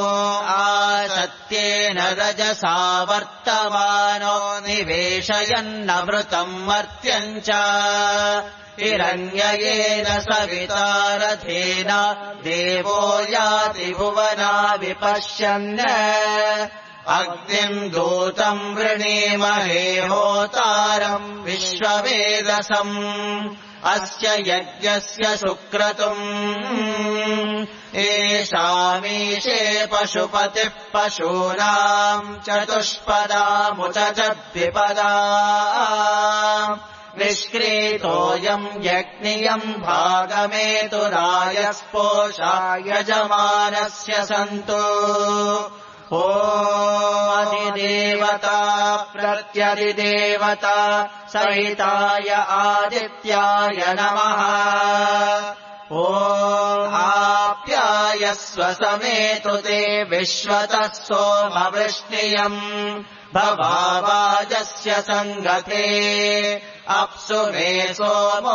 B: आसत्येन रजसा वर्तमानो निवेशयन्नमृतम् मर्त्यम् च हिरण्ययेन सवितारथेन देवो याति भुवना विपश्यन् अग्निम् दूतम् वृणीमहे होतारम् विश्ववेदसम् अस्य यज्ञस्य सुक्रतुम् एषामीशे पशुपतिः पशूनाम् चतुष्पदामुच च द्विपदा निष्क्रीतोऽयम् यज्ञियम् भागमेतुरायस्पोषा यजमानस्य सन्तु ॐ अधिदेवता प्रत्यधिदेवता सहिताय आदित्याय नमः ॐ आप्यायस्व समेतु ते विश्वतः सोमवृष्णियम् भवावाजस्य सङ्गते अप्सु मे सोमो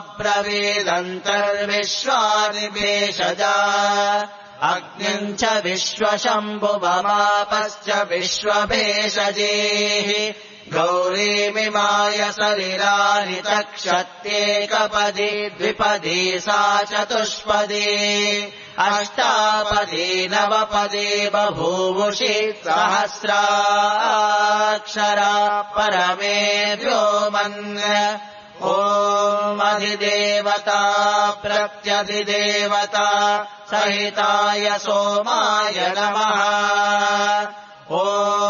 B: अब्रवीदन्तर्विश्वानि भेषजा अग्निम् च विश्वशम्भुवमापश्च विश्वभेषजेः गौरीमिमाय शरीराणि तक्षत्येकपदी द्विपदी सा चतुष्पदी अष्टापदी नवपदी बभूवुषि सहस्राक्षरा परमे व्योमन् ॐ अधिदेवता प्रत्यधिदेवता सहिताय सोमाय नमः ॐ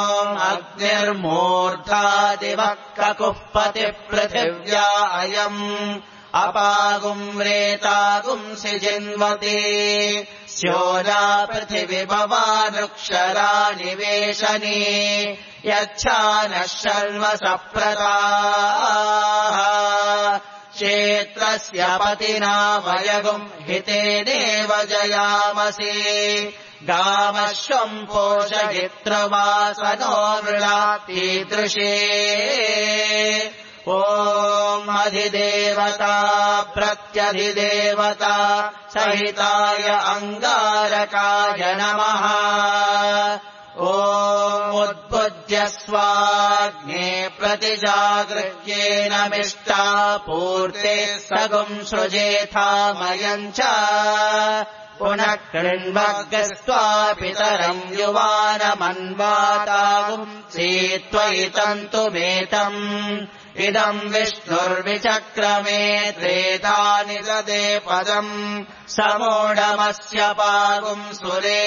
B: अग्निर्मूर्धादिवः ककुःपतिपृथिव्या अयम् अपागुम् रेतागुम् सिजिन्वती स्योना पृथिवी भवानृक्षरा निवेशनी यच्छानः शर्म सप्रदाः क्षेत्रस्य पतिना वयगुम् हितेनेव जयामसि गामश्वम् पोषयित्रवासनो मृळातीदृशे ॐ अधिदेवता प्रत्यधिदेवता सहिताय अङ्गारकाय नमः ॐ उद्भुज्य स्वाग्ने प्रतिजागृह्येनमिष्टा पूर्ते सगुम् सृजेथामयम् च पुनः कृण्वग्स्त्वापितरम् युवानमन्वातागुम् सीत्वयितन्तुमेतम् इदम् विष्णुर्विचक्रमे त्रेतानि ददे पदम् समूढमस्य पागुम् सुरे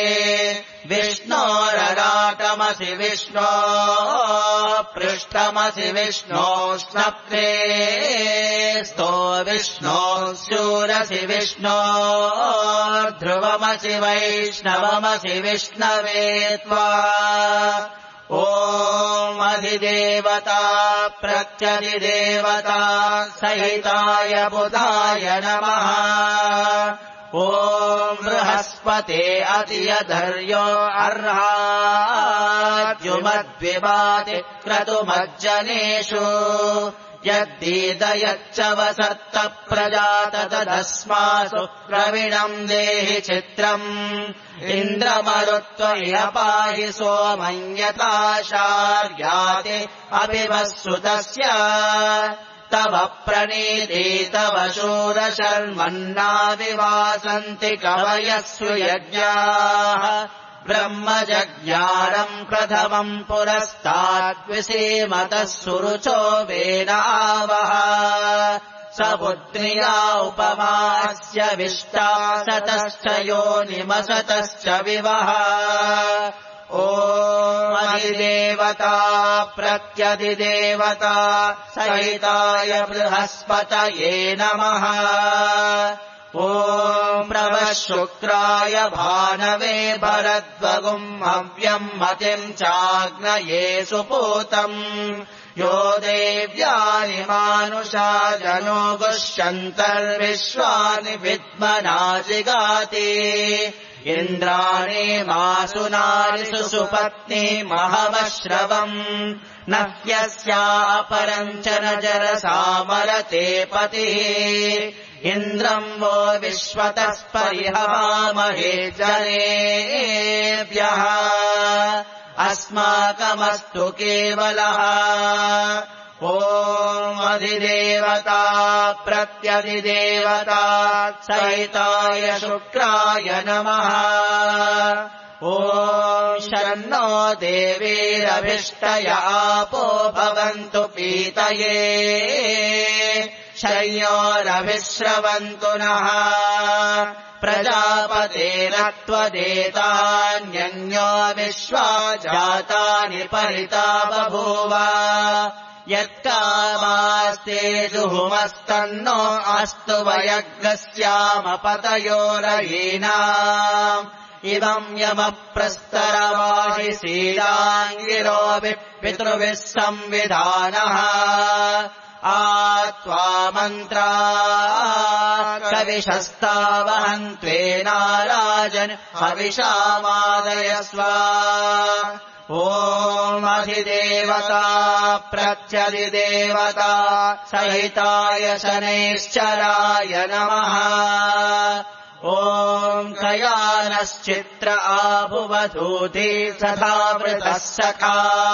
B: विष्णोरराटमसि विष्णो पृष्ठमसि विष्णोष्णप्ते स्तो विष्णो शूरसि विष्णो ध्रुवमसि वैष्णवमसि विष्णवे त्वा ॐ अधिदेवता प्रत्यधिदेवता सहिताय बुधाय नमः ॐ बृहस्पते अतियधर्यो अर्हाद्युमद्विवाति क्रतुमज्जनेषु यद्दीदयच्च वसत्त प्रजात तदस्मासु प्रवीणम् देहि चित्रम् इन्द्रमरुत्वयपाहि सोमन्यताशार्याते अभिवस्सुतस्य तव प्रणीते तव शूरशर्मन्नाविवासन्ति कवयस्व यज्ञाः ब्रह्मजज्ञानम् प्रथमम् पुरस्ताद्विसेमतः सुरुचो वेनावः सपुत्र्या उपमास्य विष्टा सतश्च योनिमसतश्च विवः ॐ अधिदेवता प्रत्यधिदेवता सहिताय बृहस्पतये नमः ॐ प्रवः शुक्राय भानवे भरद्वगुम् हव्यम् मतिम् चाग्नये सुपूतम् यो देव्यानि मानुषा जनो गुष्यन्तर्विश्वानि विद्मना जिगाति इन्द्राणि मासुनानि सुसुपत्नी महवश्रवम् न ह्यस्यापरम् च न जरसामरते पतिः इन्द्रम् वो विश्वतः परिहवामहे जनेभ्यः अस्माकमस्तु केवलः ॐ अधिदेवता प्रत्यधिदेवता सहिताय शुक्राय नमः ॐ शन्नो देवीरभिष्टय आपो भवन्तु पीतये शय्योरभिश्रवन्तु नः प्रजापतेन त्वदेतान्यन्यो विश्वा जातानि परिता बभूव यत्कामास्ते जुहुमस्तन्नो अस्तु वयग्रस्यामपतयोरयीनाम् इमम् यमप्रस्तरमाहि सीलाङ्गिरोभिः पितृभिः संविधानः आत्वा मन्त्रा कविशस्तावहन्त्वेनाराजन् हविषामादयस्व ॐ अधिदेवता प्रत्यधिदेवता सहिताय शनैश्चराय नमः ॐ कयानश्चित्र आभुवधूति सखावृतः सखा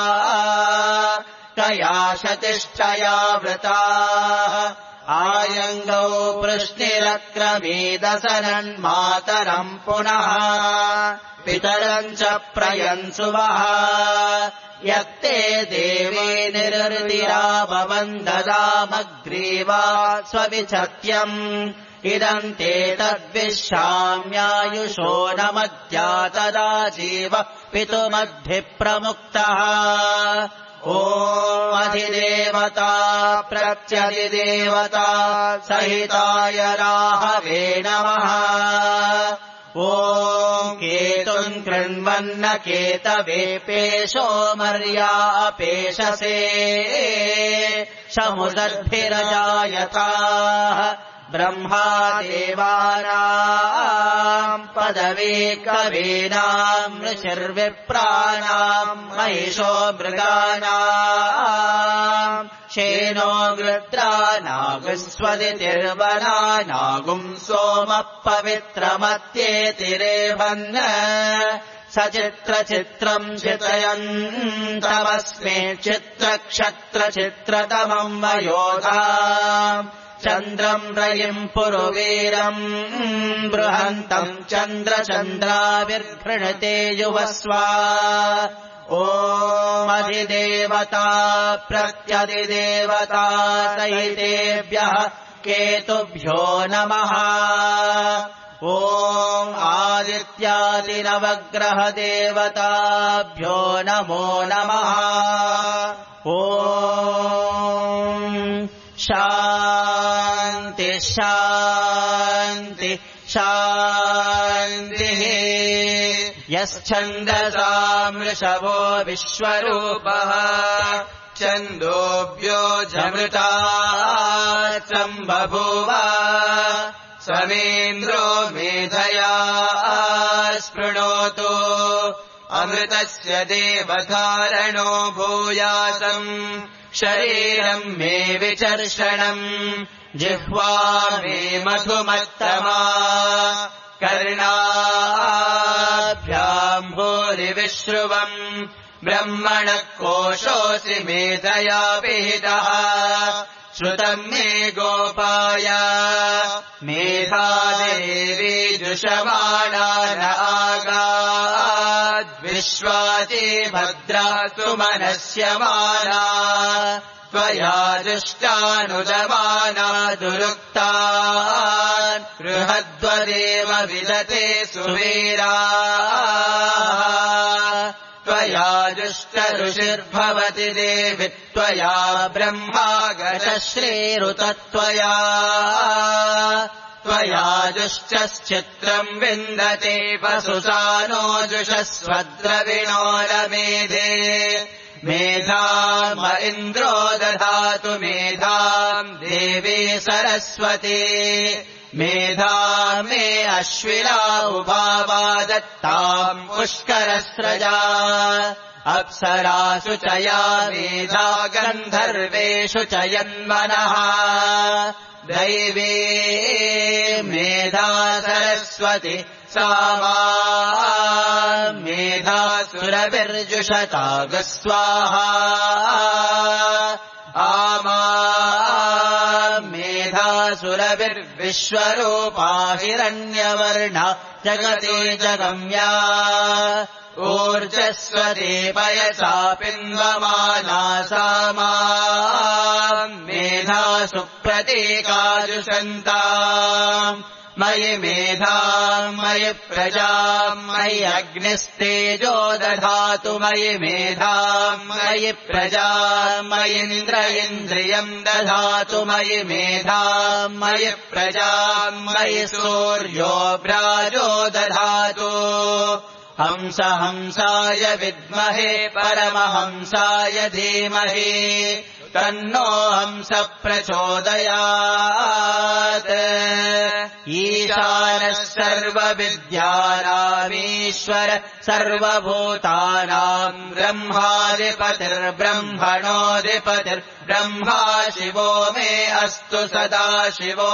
B: कयाशतिष्ठया वृताः आयङ्गौ पृष्णिरक्रमीदसनन्मातरम् पुनः पितरम् च प्रयन्सुवः यत्ते देवे निरृतिराभवन् ददामग्रीवा स्वविचत्यम् इदम् ते तद्विश्राम्यायुषो न मद्या तदा जीव पितुमद्भिप्रमुक्तः ॐ अधिदेवता प्रत्यधिदेवता सहिताय राहवे नमः ॐ केतुम् कृण्वन्न केतवे पेशो मर्या पेशसे समुदद्भिरजायताः ब्रह्मा देवानाम् पदवी कवीनाम् ऋषिर्विप्राणाम् महिषो मृगाणाम् शेनो गृत्रा नागस्वदितिर्वना नागुम् सोमः पवित्रमत्येतिरेभन्न सचित्रचित्रम् चितयन्तमस्मे चित्रक्षत्रचित्रतमम् वयोधा चन्द्रम् रयिम् पुरुवीरम् बृहन्तम् चन्द्रचन्द्राविर्घृणते युवस्वा ॐ अधिदेवता प्रत्यधिदेवता सहितेभ्यः केतुभ्यो नमः ॐ आदित्यादिनवग्रहदेवताभ्यो नमो नमः ॐ शान्ति शान्ति शान्तिः यश्छन्दसाम् वृषभो विश्वरूपः
A: छन्दोभ्यो जमृतात् सम्बभूव समेन्द्रो मेधया स्पृणोतु अमृतस्य देवधारणो भूयासम् शरीरम् मे विचर्षणम् जिह्वा मे मधुमत्तमा कर्णाभ्याम् भूरिविश्रुवम् ब्रह्मणः कोशोऽसि मेधया पिहितः श्रुतम् मे गोपाय मेधा देवी जुषमाणा न आगाद्विश्वाति भद्रा सुमनस्यमाना त्वया दुष्टानुदमाना दुरुक्ता बृहद्वदेव विदते सुवीरा त्वया दुष्टऋषिर्भवति देवि त्वया ब्रह्मागतश्रीरुतत्वया त्वया दुष्टश्चित्रम् विन्दते वसुसानो जुषस्वद्रविणो रमेधे मेधाम् इन्द्रो दधातु मेधाम् देवी सरस्वती मेधा मे अश्विना उभावा दत्ताम् पुष्करस्रजा अप्सरासु च या मेधा गन्धर्वेषु च यन्मनः दैवी मेधा सरस्वती सा मा मेधा सुरभिर्जुषता गस्वाहा आमा मेधा सुरभिर्विश्वरूपा हिरण्यवर्णा जगति जगम्या ऊर्जस्वती पयसा पिन्वमाना सा मा मेधा सुप्रतीकाजुषन्ता मयि मेधाम् मयि प्रजाम् मयि अग्निस्तेजो दधातु मयि मेधाम् मयि प्रजाम् मयीन्द्र इन्द्रियम् दधातु मयि मेधाम् मयि प्रजाम् मयि सूर्यो भ्राजो दधातु हंस हंसाय विद्महे परमहंसाय धीमहि तन्नो हंस प्रचोदयात् ईशानः सर्वविद्यानामीश्वर सर्वभूतानाम् ब्रह्माधिपतिर्ब्रह्मणोऽधिपतिर्ब्रह्मा शिवो मे अस्तु सदा शिवो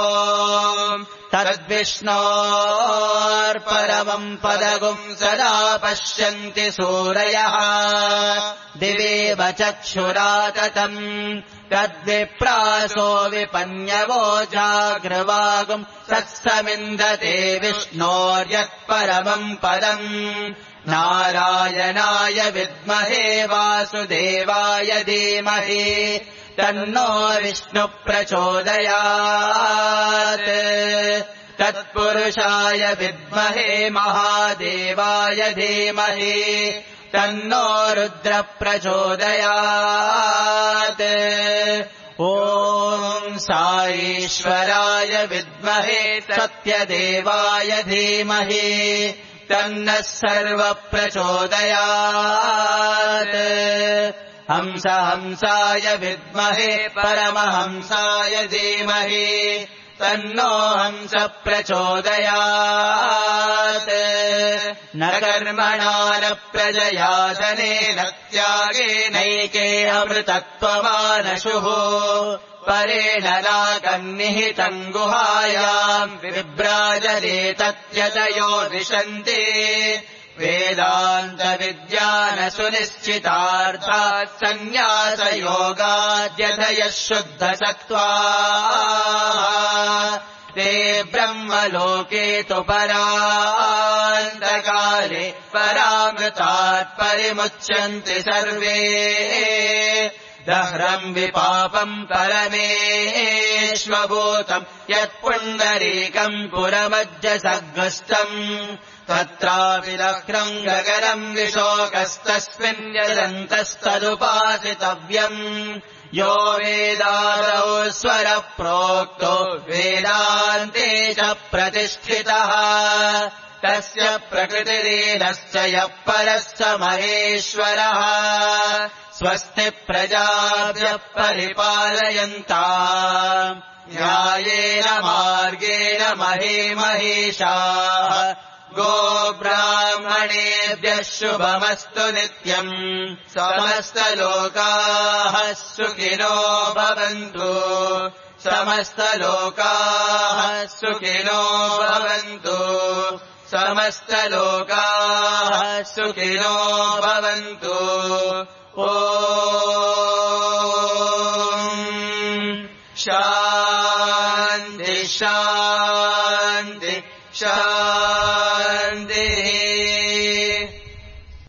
A: तद्विष्णोर्परमम् पदगुम् सदा पश्यन्ति सूरयः दिवेव चक्षुराततम् तद्विप्रासो विपन्यवो जाग्रवागुम् तत्समिन्दते विष्णोर्यत्परमम् पदम् नारायणाय विद्महे वासुदेवाय धीमहि तन्नो विष्णु प्रचोदयात् तत्पुरुषाय विद्महे महादेवाय धीमहि तन्नो रुद्र प्रचोदयात् ॐ साईश्वराय विद्महे सत्यदेवाय धीमहि तन्नः सर्व प्रचोदयात् हंस हंसाय विद्महे परमहंसाय धीमहि तन्नो हंस प्रचोदयात् न कर्मणा न प्रजया धनेन त्यागेनैके अमृतत्वमानशुः परेण नाकन्निहितम् गुहायाम् विभ्राजते तत्यतयो विशन्ति वेदान्तविद्यान सुनिश्चितार्थात् सन्न्यासयोगाद्यथयः शुद्धसत्त्वाः ते ब्रह्मलोके तु परान्तकाले परामृतात् परिमुच्यन्ति सर्वे दह्रम् विपापम् परमेष्वभूतम् यत्पुण्डरीकम् पुरमज्जसग्रस्तम् तत्रापि दह्रम् गगनम् विशोकस्तस्मिन् यदन्तस्तदुपासितव्यम् यो वेदादौ स्वरः प्रोक्तो वेदान्ते च प्रतिष्ठितः
B: तस्य प्रकृतिरीनश्च यः परश्च महेश्वरः स्वस्ति प्रजाभ्यः परिपालयन्ताम् न्यायेन मार्गेण महे महेशाः गोब्राह्मणेभ्यः शुभमस्तु नित्यम् समस्तलोकाः सुखिनो भवन्तु समस्तलोकाः सुखिनो भवन्तु समस्तलोकाः सुखिनो भवन्तु। ओ